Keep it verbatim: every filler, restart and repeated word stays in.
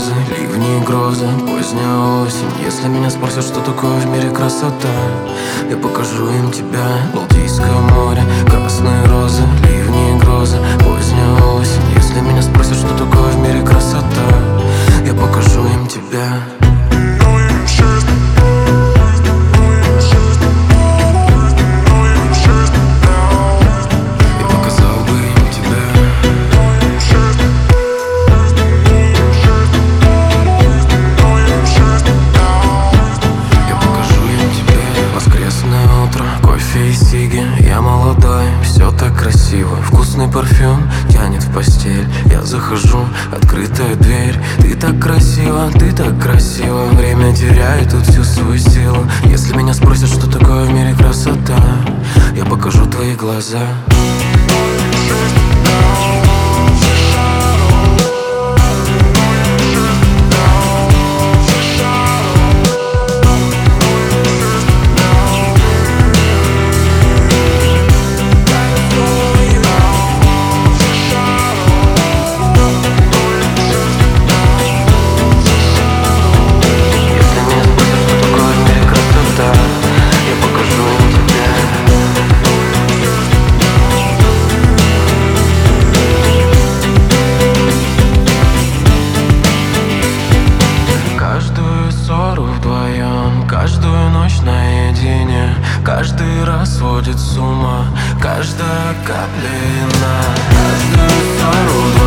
розы, ливни и грозы, поздняя осень. Если меня спросят, что такое в мире красота, я покажу им тебя. Балтийское море, красные розы, ливни и грозы, поздняя осень. Если меня спросят, что такое в мире красота, я покажу им тебя. Я молодой, все так красиво. Вкусный парфюм тянет в постель. Я захожу, открытая дверь. Ты так красива, ты так красива. Время теряет тут всю свою силу. Если меня спросят, что такое в мире красота, я покажу твои глаза. Каждую ночь наедине, каждый раз сводит с ума, каждая капля вина, каждую ссору.